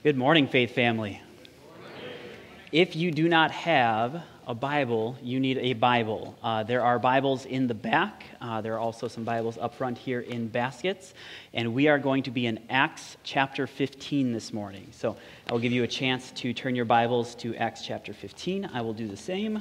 Good morning, Faith family. If you do not have a Bible, you need a Bible. There are Bibles in the back. There are also some Bibles up front here in baskets. And we are going to be in Acts chapter 15 this morning. So I will give you a chance to turn your Bibles to Acts chapter 15. I will do the same.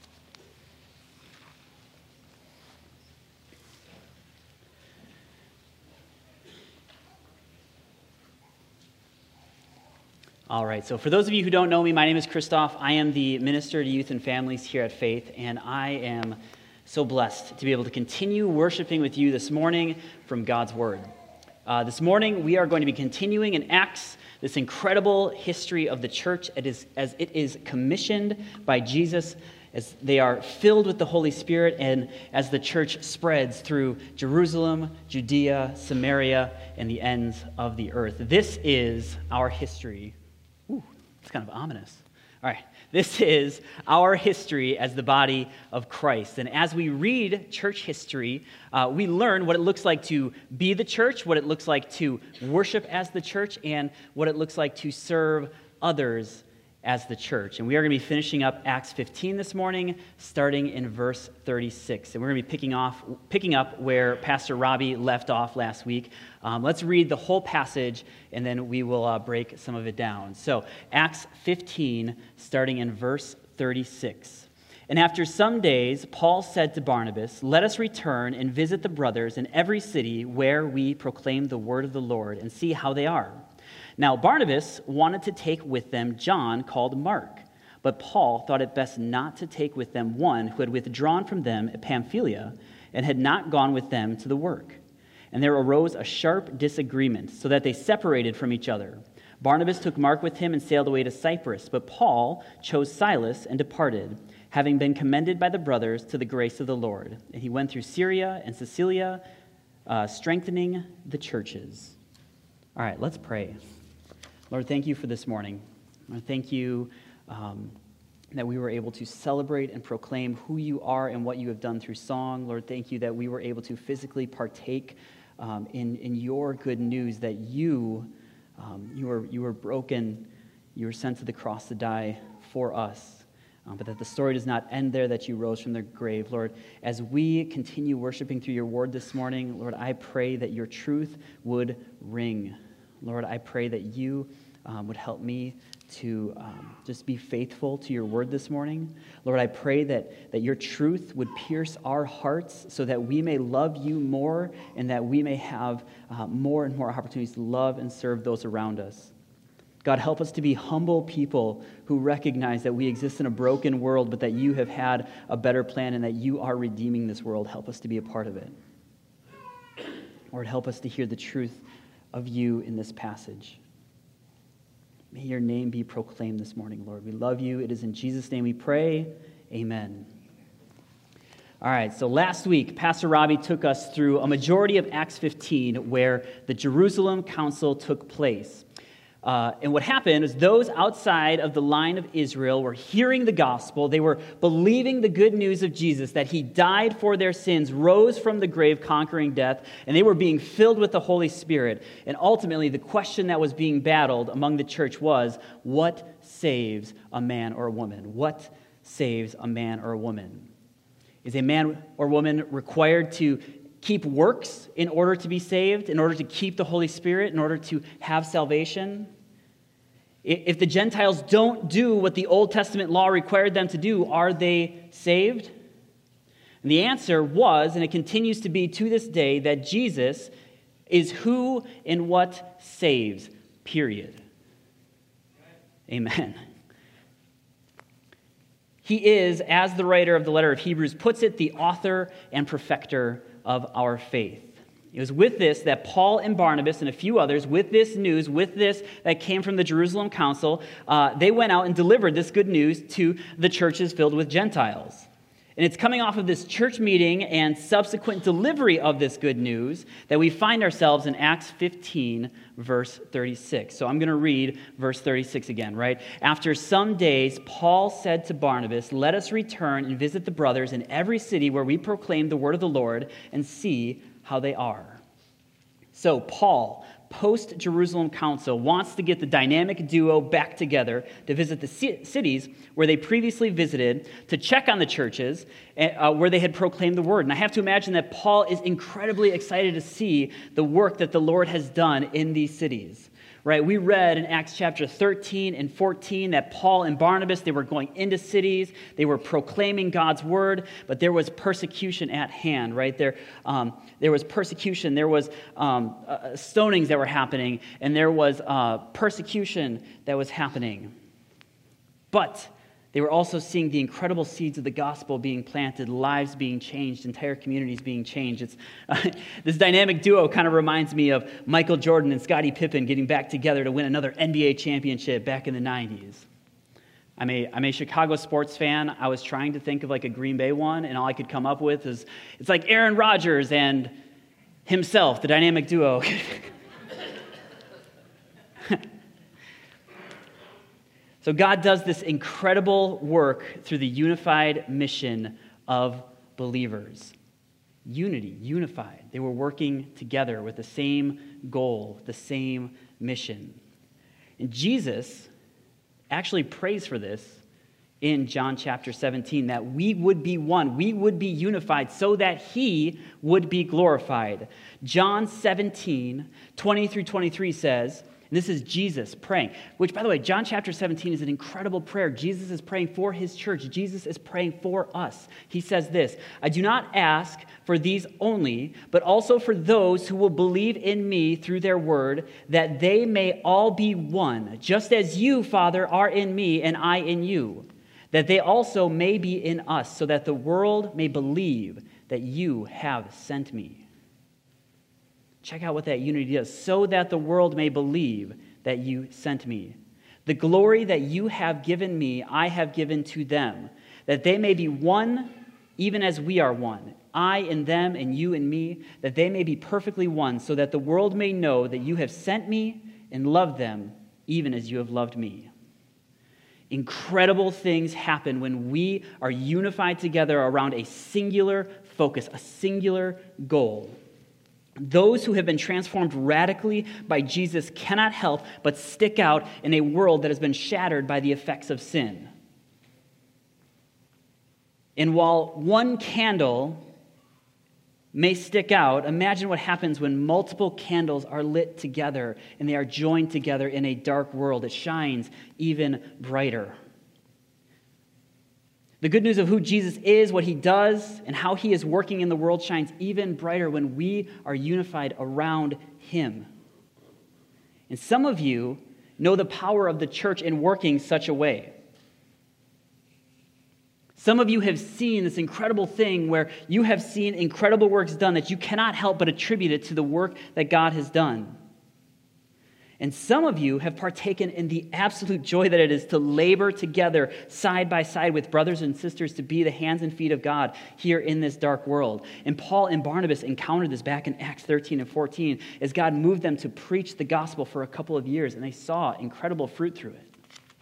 All right, so for those of you who don't know me, my name is Christoph. I am the minister to youth and families here at Faith, and I am so blessed to be able to continue worshiping with you this morning from God's Word. This morning, we are going to be continuing in Acts, this incredible history of the church as it is commissioned by Jesus, as they are filled with the Holy Spirit, and as the church spreads through Jerusalem, Judea, Samaria, and the ends of the earth. This is our history. Ooh, it's kind of ominous. All right, this is our history as the body of Christ. And as we read church history, we learn what it looks like to be the church, what it looks like to worship as the church, and what it looks like to serve others as the church. And we are going to be finishing up Acts 15 this morning, starting in verse 36. And we're going to be picking up where Pastor Robbie left off last week. Let's read the whole passage, and then we will break some of it down. So, Acts 15, starting in verse 36. And after some days, Paul said to Barnabas, "Let us return and visit the brothers in every city where we proclaim the word of the Lord, and see how they are." Now, Barnabas wanted to take with them John, called Mark, but Paul thought it best not to take with them one who had withdrawn from them at Pamphylia and had not gone with them to the work. And there arose a sharp disagreement, so that they separated from each other. Barnabas took Mark with him and sailed away to Cyprus, but Paul chose Silas and departed, having been commended by the brothers to the grace of the Lord. And he went through Syria and Cilicia, strengthening the churches. All right, let's pray. Lord, thank you for this morning. Lord, thank you that we were able to celebrate and proclaim who you are and what you have done through song. Lord, thank you that we were able to physically partake in your good news, that you were broken, you were sent to the cross to die for us, but that the story does not end there, that you rose from the grave. Lord, as we continue worshiping through your word this morning, Lord, I pray that your truth would ring. Lord, I pray that you would help me to just be faithful to your word this morning. Lord, I pray that your truth would pierce our hearts so that we may love you more and that we may have more and more opportunities to love and serve those around us. God, help us to be humble people who recognize that we exist in a broken world, but that you have had a better plan and that you are redeeming this world. Help us to be a part of it. Lord, help us to hear the truth of you in this passage. May your name be proclaimed this morning, Lord. We love you. It is in Jesus' name we pray. Amen. All right, so last week, Pastor Robbie took us through a majority of Acts 15 where the Jerusalem Council took place. And what happened is those outside of the line of Israel were hearing the gospel. They were believing the good news of Jesus, that he died for their sins, rose from the grave, conquering death, and they were being filled with the Holy Spirit. And ultimately, the question that was being battled among the church was, what saves a man or a woman? What saves a man or a woman? Is a man or woman required to keep works in order to be saved, in order to keep the Holy Spirit, in order to have salvation? If the Gentiles don't do what the Old Testament law required them to do, are they saved? And the answer was, and it continues to be to this day, that Jesus is who and what saves, period. Amen. He is, as the writer of the letter of Hebrews puts it, the author and perfecter of our faith. It was with this that Paul and Barnabas and a few others, with this news, with this that came from the Jerusalem Council, they went out and delivered this good news to the churches filled with Gentiles. And it's coming off of this church meeting and subsequent delivery of this good news that we find ourselves in Acts 15, verse 36. So I'm going to read verse 36 again, right? After some days, Paul said to Barnabas, "Let us return and visit the brothers in every city where we proclaim the word of the Lord and see how they are." So Paul, post-Jerusalem council wants to get the dynamic duo back together to visit the cities where they previously visited, to check on the churches where they had proclaimed the word. And I have to imagine that Paul is incredibly excited to see the work that the Lord has done in these cities. Right, we read in Acts chapter 13 and 14 that Paul and Barnabas, they were going into cities, they were proclaiming God's word, but there was persecution at hand, right? There was persecution, there was stonings that were happening, and there was persecution that was happening. But they were also seeing the incredible seeds of the gospel being planted, lives being changed, entire communities being changed. It's this dynamic duo kind of reminds me of Michael Jordan and Scottie Pippen getting back together to win another NBA championship back in the 90s. I'm a Chicago sports fan. I was trying to think of like a Green Bay one, and all I could come up with is it's like Aaron Rodgers and himself, the dynamic duo. So God does this incredible work through the unified mission of believers. Unity, unified. They were working together with the same goal, the same mission. And Jesus actually prays for this in John chapter 17, that we would be one, we would be unified so that he would be glorified. John 17, 20 through 23 says, and this is Jesus praying, which, by the way, John chapter 17 is an incredible prayer. Jesus is praying for his church. Jesus is praying for us. He says this, I do not ask for these only, but also for those who will believe in me through their word, that they may all be one, just as you, Father, are in me and I in you, that they also may be in us, so that the world may believe that you have sent me. Check out what that unity does. So that the world may believe that you sent me. The glory that you have given me, I have given to them, that they may be one, even as we are one. I in them and you in me, that they may be perfectly one, so that the world may know that you have sent me and loved them, even as you have loved me. Incredible things happen when we are unified together around a singular focus, a singular goal. Those who have been transformed radically by Jesus cannot help but stick out in a world that has been shattered by the effects of sin. And while one candle may stick out, imagine what happens when multiple candles are lit together and they are joined together in a dark world. It shines even brighter. The good news of who Jesus is, what he does, and how he is working in the world shines even brighter when we are unified around him. And some of you know the power of the church in working such a way. Some of you have seen this incredible thing where you have seen incredible works done that you cannot help but attribute it to the work that God has done. And some of you have partaken in the absolute joy that it is to labor together side by side with brothers and sisters to be the hands and feet of God here in this dark world. And Paul and Barnabas encountered this back in Acts 13 and 14 as God moved them to preach the gospel for a couple of years, and they saw incredible fruit through it.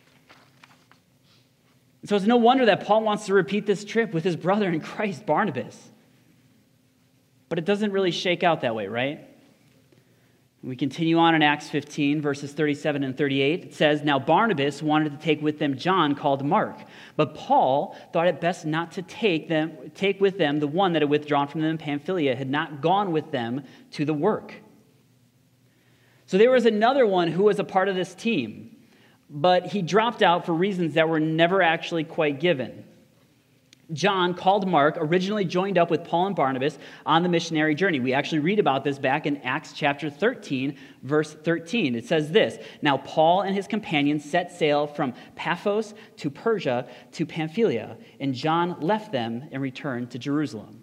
So it's no wonder that Paul wants to repeat this trip with his brother in Christ, Barnabas. But it doesn't really shake out that way, right? We continue on in Acts 15, verses 37 and 38. It says, Now Barnabas wanted to take with them John, called Mark, but Paul thought it best not to take with them the one that had withdrawn from them in Pamphylia, had not gone with them to the work. So there was another one who was a part of this team, but he dropped out for reasons that were never actually quite given. John, called Mark, originally joined up with Paul and Barnabas on the missionary journey. We actually read about this back in Acts chapter 13, verse 13. It says this, Now Paul and his companions set sail from Paphos to Persia to Pamphylia, and John left them and returned to Jerusalem.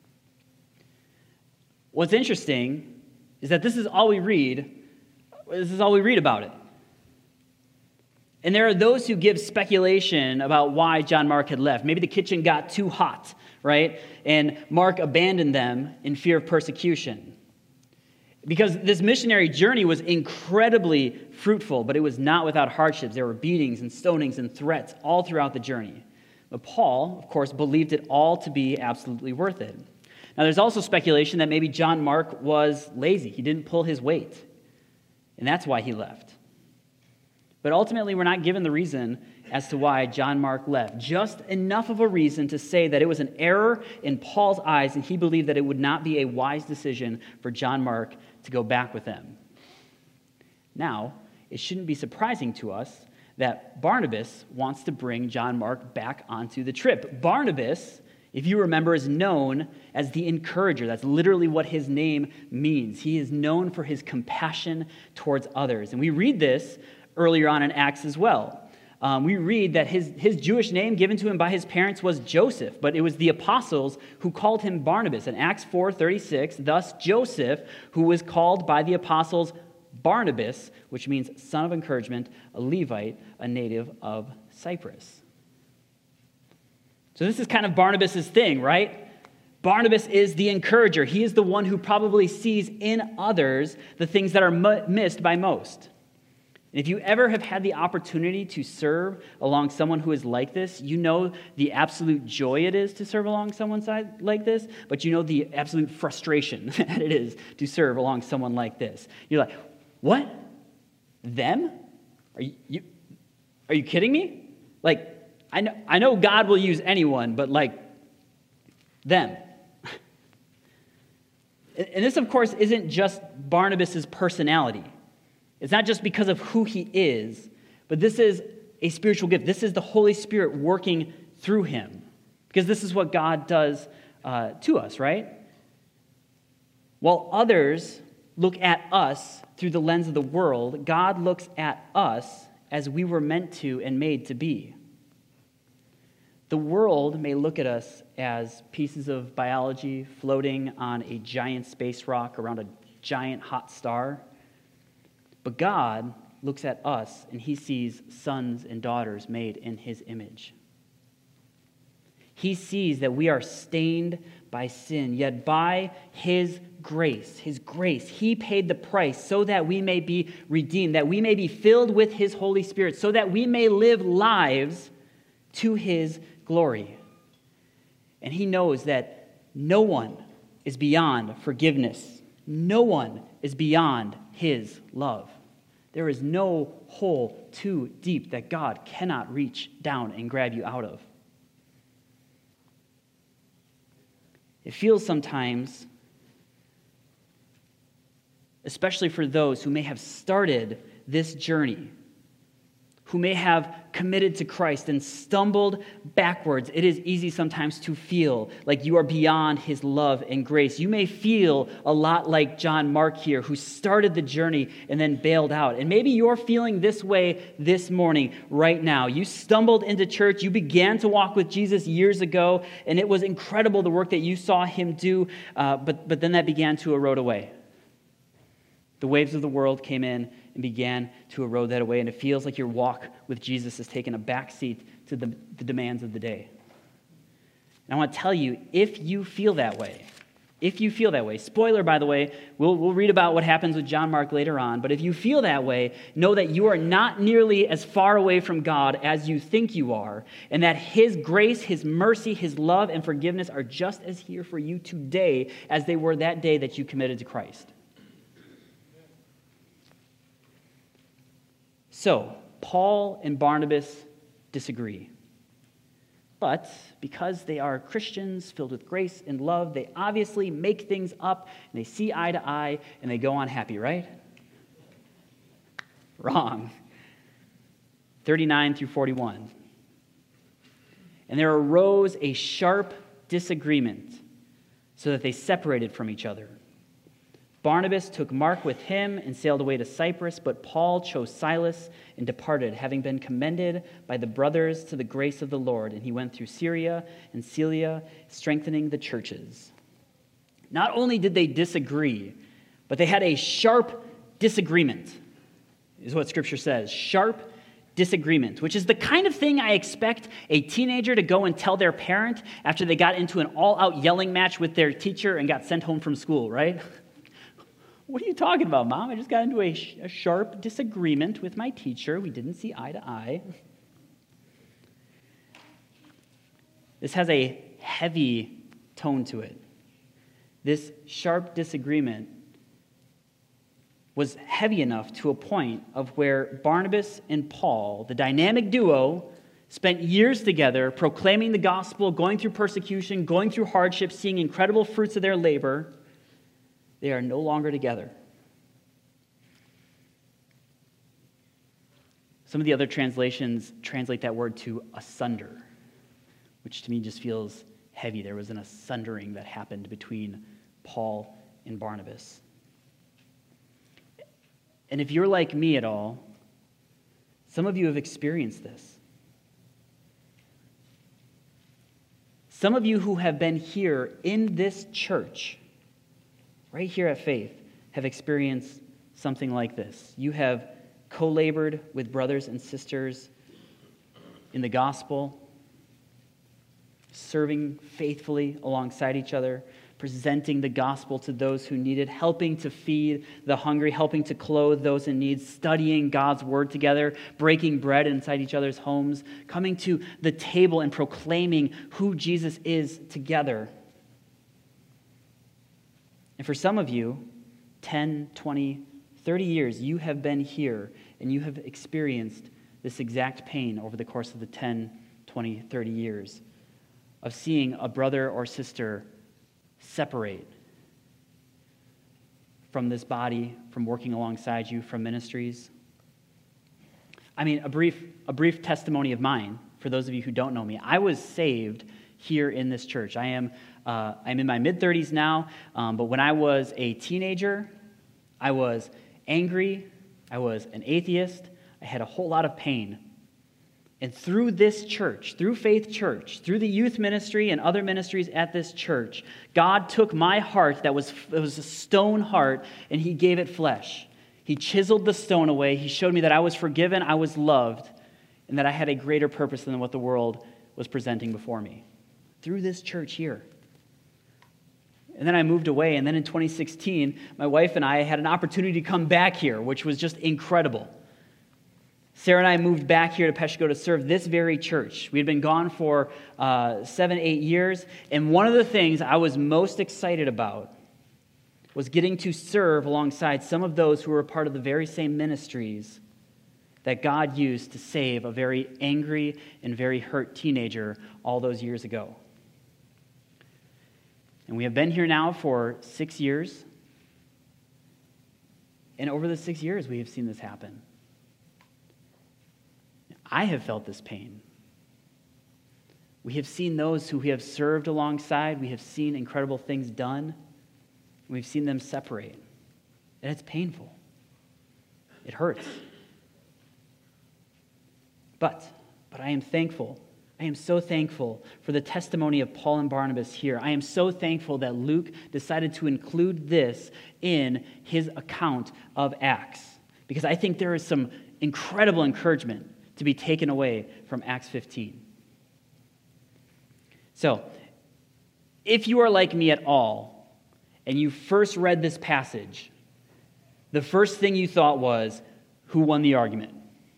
What's interesting is that this is all we read about it. And there are those who give speculation about why John Mark had left. Maybe the kitchen got too hot, right? And Mark abandoned them in fear of persecution. Because this missionary journey was incredibly fruitful, but it was not without hardships. There were beatings and stonings and threats all throughout the journey. But Paul, of course, believed it all to be absolutely worth it. Now, there's also speculation that maybe John Mark was lazy. He didn't pull his weight. And that's why he left. But ultimately, we're not given the reason as to why John Mark left. Just enough of a reason to say that it was an error in Paul's eyes, and he believed that it would not be a wise decision for John Mark to go back with them. Now, it shouldn't be surprising to us that Barnabas wants to bring John Mark back onto the trip. Barnabas, if you remember, is known as the encourager. That's literally what his name means. He is known for his compassion towards others. And we read this earlier on in Acts as well. We read that his Jewish name given to him by his parents was Joseph, but it was the apostles who called him Barnabas. In Acts 4:36, thus Joseph, who was called by the apostles Barnabas, which means son of encouragement, a Levite, a native of Cyprus. So this is kind of Barnabas' thing, right? Barnabas is the encourager. He is the one who probably sees in others the things that are missed by most. And if you ever have had the opportunity to serve along someone who is like this, you know the absolute joy it is to serve along someone like this, but you know the absolute frustration that it is to serve along someone like this. You're like, what? Them? Are you kidding me? Like, I know God will use anyone, but like, them. And this, of course, isn't just Barnabas' personality. It's not just because of who he is, but this is a spiritual gift. This is the Holy Spirit working through him. Because this is what God does to us, right? While others look at us through the lens of the world, God looks at us as we were meant to and made to be. The world may look at us as pieces of biology floating on a giant space rock around a giant hot star. But God looks at us and he sees sons and daughters made in his image. He sees that we are stained by sin, yet by his grace, he paid the price so that we may be redeemed, that we may be filled with his Holy Spirit, so that we may live lives to his glory. And he knows that no one is beyond forgiveness. No one is beyond his love. There is no hole too deep that God cannot reach down and grab you out of. It feels sometimes, especially for those who may have started this journey, who may have committed to Christ and stumbled backwards, it is easy sometimes to feel like you are beyond his love and grace. You may feel a lot like John Mark here, who started the journey and then bailed out. And maybe you're feeling this way this morning, right now. You stumbled into church, you began to walk with Jesus years ago, and it was incredible the work that you saw him do, but then that began to erode away. The waves of the world came in and began to erode that away, and it feels like your walk with Jesus has taken a backseat to the demands of the day. And I want to tell you, if you feel that way, spoiler, by the way, we'll read about what happens with John Mark later on, but if you feel that way, know that you are not nearly as far away from God as you think you are, and that his grace, his mercy, his love, and forgiveness are just as here for you today as they were that day that you committed to Christ. So, Paul and Barnabas disagree. But because they are Christians filled with grace and love, they obviously make things up, and they see eye to eye, and they go on happy, right? Wrong. 39 through 41. And there arose a sharp disagreement, so that they separated from each other. Barnabas took Mark with him and sailed away to Cyprus, but Paul chose Silas and departed, having been commended by the brothers to the grace of the Lord. And he went through Syria and Cilicia, strengthening the churches. Not only did they disagree, but they had a sharp disagreement, is what Scripture says. Sharp disagreement, which is the kind of thing I expect a teenager to go and tell their parent after they got into an all-out yelling match with their teacher and got sent home from school, right? What are you talking about, Mom? I just got into a sharp disagreement with my teacher. We didn't see eye to eye. This has a heavy tone to it. This sharp disagreement was heavy enough to a point of where Barnabas and Paul, the dynamic duo, spent years together proclaiming the gospel, going through persecution, going through hardship, seeing incredible fruits of their labor. They are no longer together. Some of the other translations translate that word to asunder, which to me just feels heavy. There was an asundering that happened between Paul and Barnabas. And if you're like me at all, some of you have experienced this. Some of you who have been here in this church, right here at Faith, have experienced something like this. You have co-labored with brothers and sisters in the gospel, serving faithfully alongside each other, presenting the gospel to those who need it, helping to feed the hungry, helping to clothe those in need, studying God's word together, breaking bread inside each other's homes, coming to the table and proclaiming who Jesus is together. And for some of you, 10, 20, 30 years, you have been here and you have experienced this exact pain over the course of the 10, 20, 30 years of seeing a brother or sister separate from this body, from working alongside you, from ministries. I mean, a brief testimony of mine, for those of you who don't know me. I was saved here in this church. I'm in my mid-30s now, but when I was a teenager, I was angry, I was an atheist, I had a whole lot of pain. And through this church, through Faith Church, through the youth ministry and other ministries at this church, God took my heart it was a stone heart, and He gave it flesh. He chiseled the stone away. He showed me that I was forgiven, I was loved, and that I had a greater purpose than what the world was presenting before me. Through this church here. And then I moved away, and then in 2016, my wife and I had an opportunity to come back here, which was just incredible. Sarah and I moved back here to Peshko to serve this very church. We had been gone for 7, 8 years, and one of the things I was most excited about was getting to serve alongside some of those who were a part of the very same ministries that God used to save a very angry and very hurt teenager all those years ago. And we have been here now for 6 years, and over the 6 years we have seen this happen. I have felt this pain. We have seen those who we have served alongside. We have seen incredible things done. We've seen them separate. And it's painful. It hurts. But I am thankful. I am so thankful for the testimony of Paul and Barnabas here. I am so thankful that Luke decided to include this in his account of Acts, because I think there is some incredible encouragement to be taken away from Acts 15. So, if you are like me at all, and you first read this passage, the first thing you thought was, who won the argument?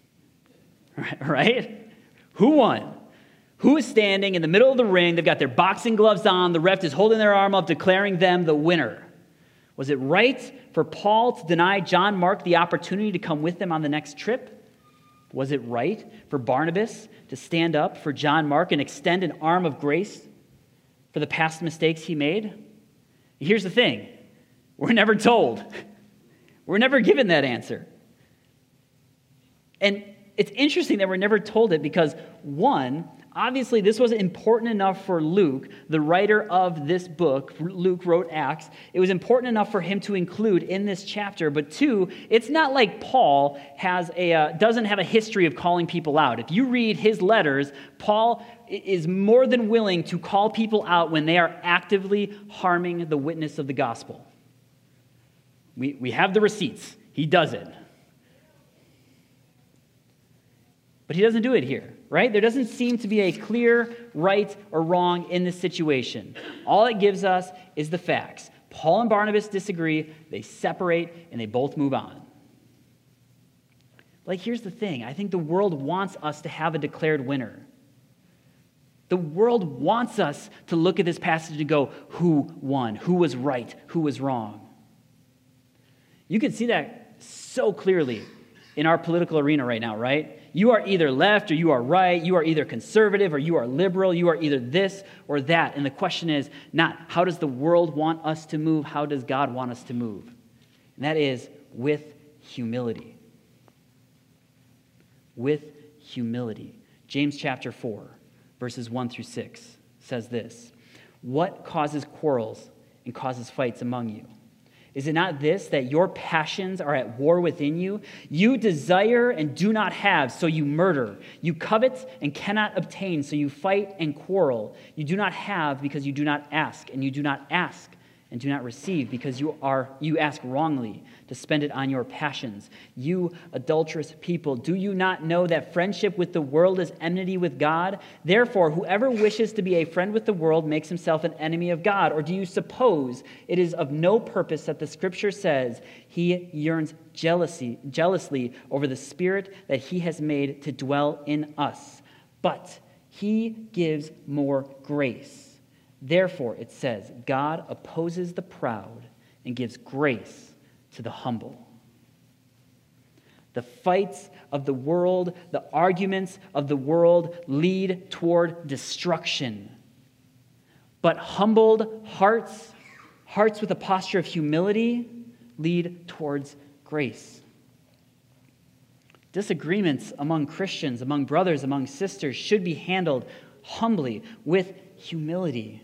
Right? Who won? Who is standing in the middle of the ring? They've got their boxing gloves on. The ref is holding their arm up, declaring them the winner. Was it right for Paul to deny John Mark the opportunity to come with them on the next trip? Was it right for Barnabas to stand up for John Mark and extend an arm of grace for the past mistakes he made? Here's the thing. We're never told. We're never given that answer. And it's interesting that we're never told it because, one, obviously this was important enough for Luke, the writer of this book. Luke wrote Acts. It was important enough for him to include in this chapter. But two, it's not like Paul doesn't have a history of calling people out. If you read his letters, Paul is more than willing to call people out when they are actively harming the witness of the gospel. We have the receipts. He does it. But he doesn't do it here, right? There doesn't seem to be a clear right or wrong in this situation. All it gives us is the facts. Paul and Barnabas disagree, they separate, and they both move on. Like, here's the thing. I think the world wants us to have a declared winner. The world wants us to look at this passage and go, who won? Who was right? Who was wrong? You can see that so clearly in our political arena right now, right? You are either left or you are right. You are either conservative or you are liberal. You are either this or that. And the question is not how does the world want us to move? How does God want us to move? And that is with humility. With humility. James chapter 4, verses 1 through 6 says this: "What causes quarrels and causes fights among you? Is it not this, that your passions are at war within you? You desire and do not have, so you murder. You covet and cannot obtain, so you fight and quarrel. You do not have because you do not ask, and you do not ask and do not receive because you ask wrongly to spend it on your passions. You adulterous people, do you not know that friendship with the world is enmity with God? Therefore, whoever wishes to be a friend with the world makes himself an enemy of God. Or do you suppose it is of no purpose that the Scripture says he yearns jealously over the Spirit that he has made to dwell in us? But he gives more grace. Therefore, it says, God opposes the proud and gives grace to the humble." The fights of the world, the arguments of the world lead toward destruction. But humbled hearts with a posture of humility, lead towards grace. Disagreements among Christians, among brothers, among sisters should be handled humbly, with humility.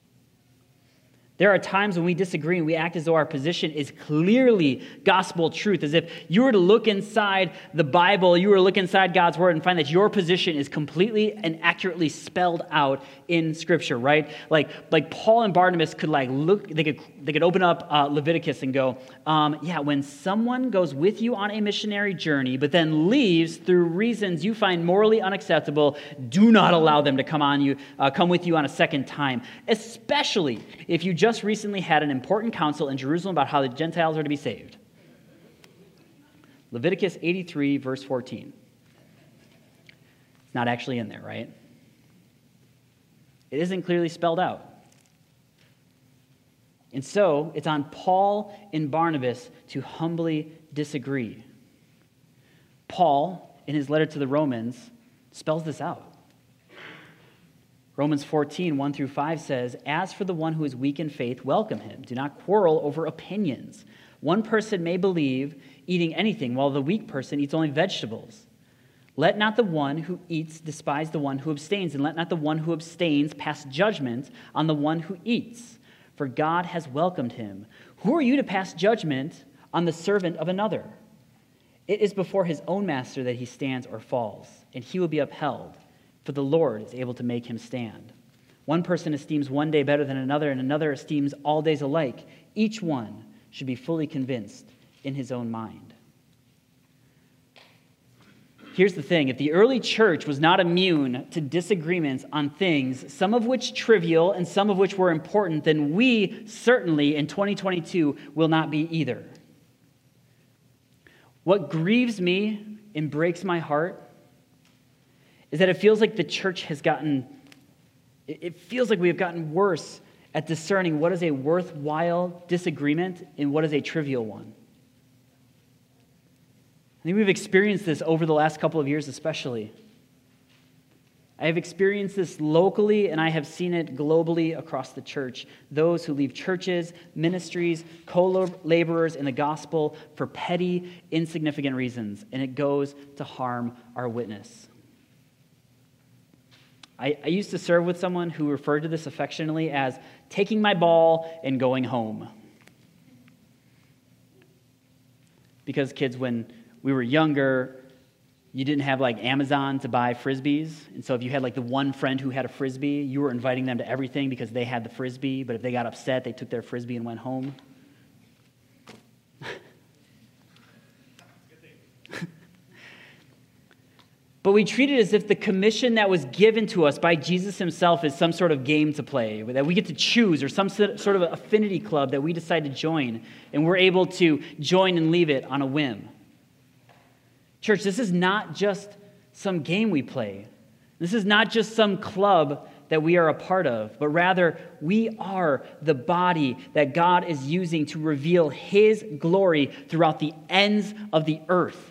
There are times when we disagree and we act as though our position is clearly gospel truth, as if you were to look inside the Bible, you were to look inside God's Word and find that your position is completely and accurately spelled out in Scripture, right? Like Paul and Barnabas could look, they could open up Leviticus and go, when someone goes with you on a missionary journey, but then leaves through reasons you find morally unacceptable, do not allow them to come with you on a second time, especially if you just recently had an important council in Jerusalem about how the Gentiles are to be saved. Leviticus 83, verse 14. It's not actually in there, right? It isn't clearly spelled out. And so, it's on Paul and Barnabas to humbly disagree. Paul, in his letter to the Romans, spells this out. Romans 14, 1 through 5 says, "As for the one who is weak in faith, welcome him. Do not quarrel over opinions. One person may believe eating anything, while the weak person eats only vegetables. Let not the one who eats despise the one who abstains, and let not the one who abstains pass judgment on the one who eats, for God has welcomed him. Who are you to pass judgment on the servant of another? It is before his own master that he stands or falls, and he will be upheld. For the Lord is able to make him stand. One person esteems one day better than another, and another esteems all days alike. Each one should be fully convinced in his own mind." Here's the thing. If the early church was not immune to disagreements on things, some of which trivial and some of which were important, then we certainly in 2022 will not be either. What grieves me and breaks my heart is that it feels like the church has it feels like we have gotten worse at discerning what is a worthwhile disagreement and what is a trivial one. I think we've experienced this over the last couple of years especially. I have experienced this locally, and I have seen it globally across the church. Those who leave churches, ministries, co-laborers in the gospel for petty, insignificant reasons, and it goes to harm our witness. I used to serve with someone who referred to this affectionately as taking my ball and going home. Because kids, when we were younger, you didn't have Amazon to buy Frisbees. And so if you had the one friend who had a Frisbee, you were inviting them to everything because they had the Frisbee. But if they got upset, they took their Frisbee and went home. But we treat it as if the commission that was given to us by Jesus himself is some sort of game to play, that we get to choose, or some sort of affinity club that we decide to join, and we're able to join and leave it on a whim. Church, this is not just some game we play. This is not just some club that we are a part of, but rather we are the body that God is using to reveal his glory throughout the ends of the earth.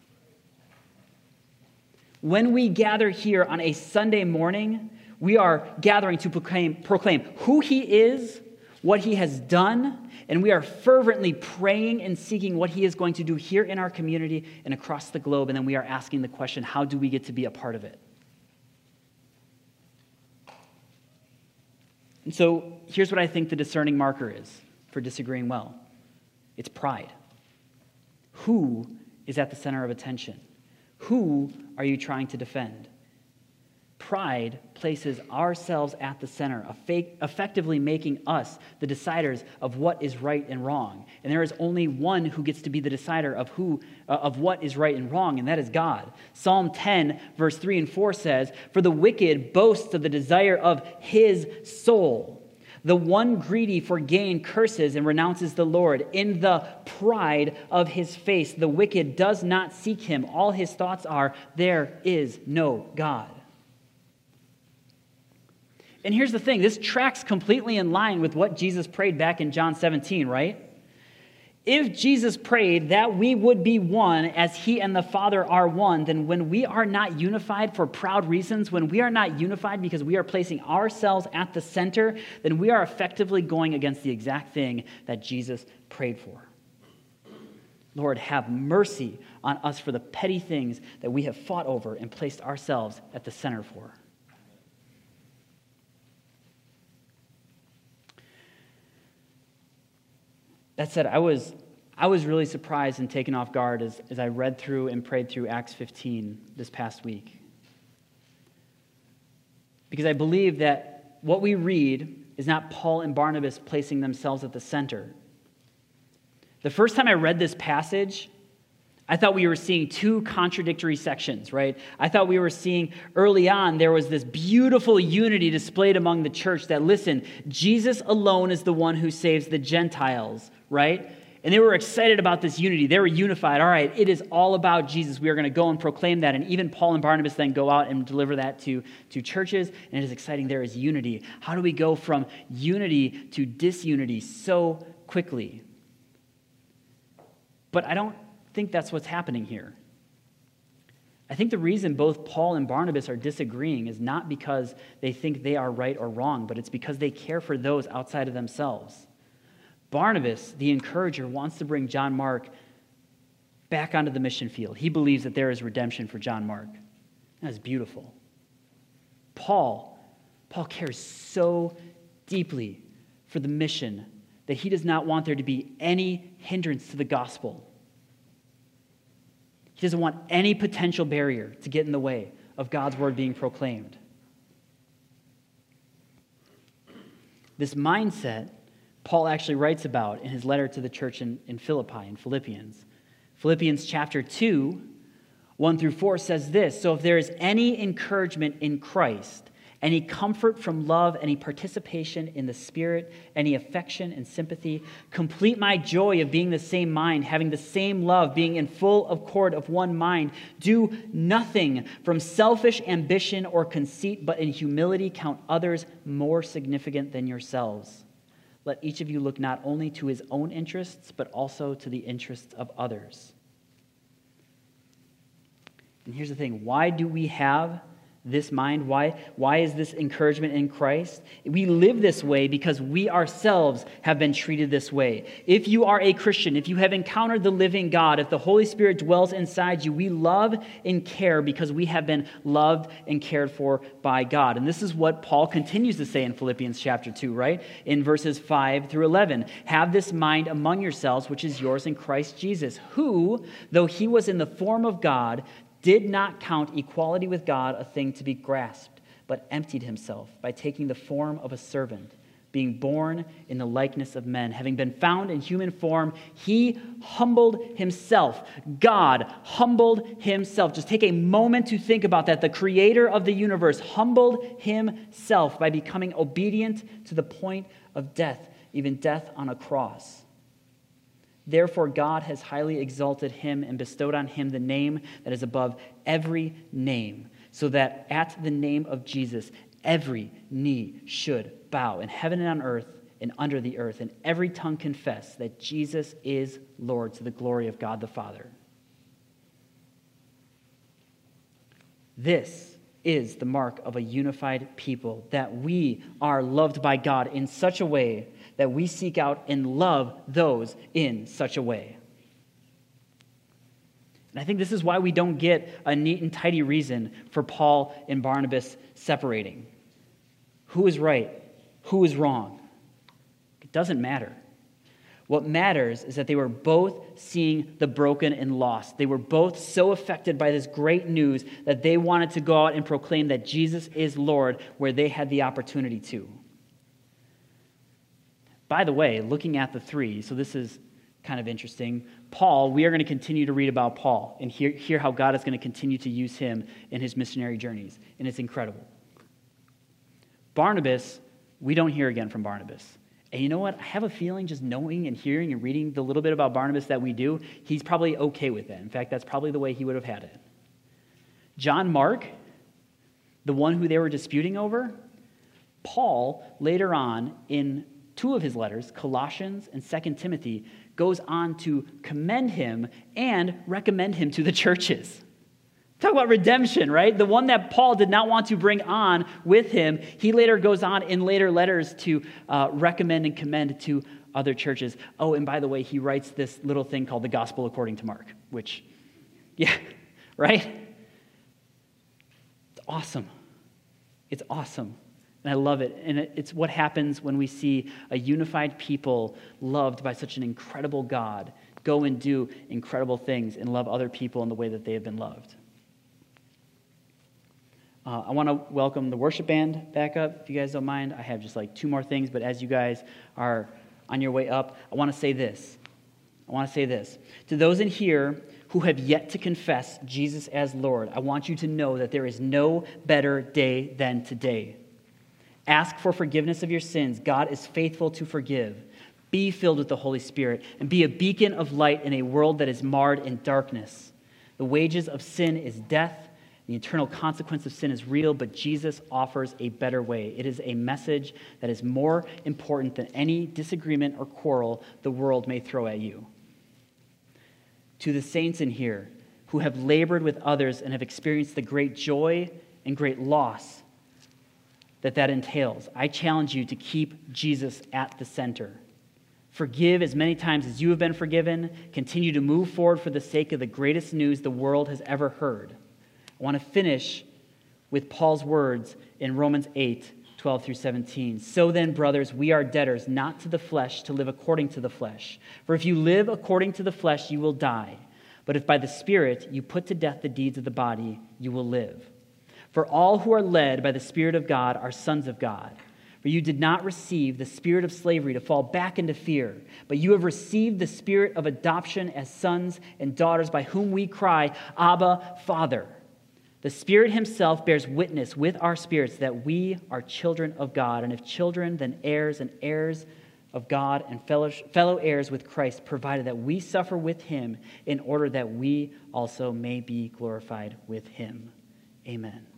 When we gather here on a Sunday morning, we are gathering to proclaim who he is, what he has done, and we are fervently praying and seeking what he is going to do here in our community and across the globe, and then we are asking the question, how do we get to be a part of it? And so here's what I think the discerning marker is for disagreeing well. It's pride. Who is at the center of attention? Who are you trying to defend? Pride places ourselves at the center, effectively making us the deciders of what is right and wrong. And there is only one who gets to be the decider of what is right and wrong, and that is God. Psalm 10, verse 3 and 4 says, "For the wicked boasts of the desire of his soul. The one greedy for gain curses and renounces the Lord. In the pride of his face, the wicked does not seek him. All his thoughts are, there is no God." And here's the thing, this tracks completely in line with what Jesus prayed back in John 17, right? If Jesus prayed that we would be one as he and the Father are one, then when we are not unified for proud reasons, when we are not unified because we are placing ourselves at the center, then we are effectively going against the exact thing that Jesus prayed for. Lord, have mercy on us for the petty things that we have fought over and placed ourselves at the center for. That said, I was really surprised and taken off guard as I read through and prayed through Acts 15 this past week. Because I believe that what we read is not Paul and Barnabas placing themselves at the center. The first time I read this passage, I thought we were seeing two contradictory sections, right? I thought we were seeing early on there was this beautiful unity displayed among the church that, listen, Jesus alone is the one who saves the Gentiles, right? And they were excited about this unity. They were unified. All right, it is all about Jesus. We are going to go and proclaim that. And even Paul and Barnabas then go out and deliver that to churches. And it is exciting. There is unity. How do we go from unity to disunity so quickly? But I don't think that's what's happening here. I think the reason both Paul and Barnabas are disagreeing is not because they think they are right or wrong, but it's because they care for those outside of themselves. Barnabas, the encourager, wants to bring John Mark back onto the mission field. He believes that there is redemption for John Mark. That's beautiful. Paul cares so deeply for the mission that he does not want there to be any hindrance to the gospel. He doesn't want any potential barrier to get in the way of God's word being proclaimed. This mindset Paul actually writes about in his letter to the church in Philippi, in Philippians. Philippians chapter 2, 1 through 4 says this, "So if there is any encouragement in Christ, any comfort from love, any participation in the Spirit, any affection and sympathy, complete my joy of being the same mind, having the same love, being in full accord of one mind. Do nothing from selfish ambition or conceit, but in humility count others more significant than yourselves. Let each of you look not only to his own interests, but also to the interests of others." And here's the thing. Why do we have this mind? Why is this encouragement in Christ? We live this way because we ourselves have been treated this way. If you are a Christian, if you have encountered the living God, if the Holy Spirit dwells inside you, we love and care because we have been loved and cared for by God. And this is what Paul continues to say in Philippians chapter 2, right? In verses 5 through 11. "Have this mind among yourselves, which is yours in Christ Jesus, who, though he was in the form of God, did not count equality with God a thing to be grasped, but emptied himself by taking the form of a servant, being born in the likeness of men. Having been found in human form, he humbled himself." God humbled himself. Just take a moment to think about that. The creator of the universe humbled himself by becoming obedient to the point of death, even death on a cross. "Therefore God has highly exalted him and bestowed on him the name that is above every name, so that at the name of Jesus every knee should bow in heaven and on earth and under the earth, and every tongue confess that Jesus is Lord to the glory of God the Father. This is the mark of a unified people, that we are loved by God in such a way that we seek out and love those in such a way. And I think this is why we don't get a neat and tidy reason for Paul and Barnabas separating. Who is right? Who is wrong? It doesn't matter. What matters is that they were both seeing the broken and lost. They were both so affected by this great news that they wanted to go out and proclaim that Jesus is Lord where they had the opportunity to. By the way, looking at the three, so this is kind of interesting. Paul, we are going to continue to read about Paul and hear how God is going to continue to use him in his missionary journeys, and it's incredible. Barnabas, we don't hear again from Barnabas. And you know what? I have a feeling just knowing and hearing and reading the little bit about Barnabas that we do, he's probably okay with that. In fact, that's probably the way he would have had it. John Mark, the one who they were disputing over, Paul, later on in two of his letters, Colossians and 2 Timothy, goes on to commend him and recommend him to the churches. Talk about redemption, right? The one that Paul did not want to bring on with him, he later goes on in later letters to recommend and commend to other churches. Oh, and by the way, he writes this little thing called the Gospel According to Mark, which, yeah, right? It's awesome. It's awesome. And I love it. And it's what happens when we see a unified people loved by such an incredible God go and do incredible things and love other people in the way that they have been loved. I want to welcome the worship band back up, if you guys don't mind. I have just like two more things, but as you guys are on your way up, I want to say this. To those in here who have yet to confess Jesus as Lord, I want you to know that there is no better day than today. Ask for forgiveness of your sins. God is faithful to forgive. Be filled with the Holy Spirit and be a beacon of light in a world that is marred in darkness. The wages of sin is death. The eternal consequence of sin is real, but Jesus offers a better way. It is a message that is more important than any disagreement or quarrel the world may throw at you. To the saints in here who have labored with others and have experienced the great joy and great loss that entails, I challenge you to keep Jesus at the center. Forgive as many times as you have been forgiven. Continue to move forward for the sake of the greatest news the world has ever heard. I want to finish with Paul's words in Romans 8:12 through 17. So then, brothers, we are debtors, not to the flesh, to live according to the flesh. For if you live according to the flesh, you will die. But if by the Spirit you put to death the deeds of the body, you will live. For all who are led by the Spirit of God are sons of God. For you did not receive the spirit of slavery to fall back into fear, but you have received the spirit of adoption as sons and daughters, by whom we cry, Abba, Father. The Spirit himself bears witness with our spirits that we are children of God, and if children, then heirs and heirs of God and fellow heirs with Christ, provided that we suffer with him in order that we also may be glorified with him. Amen.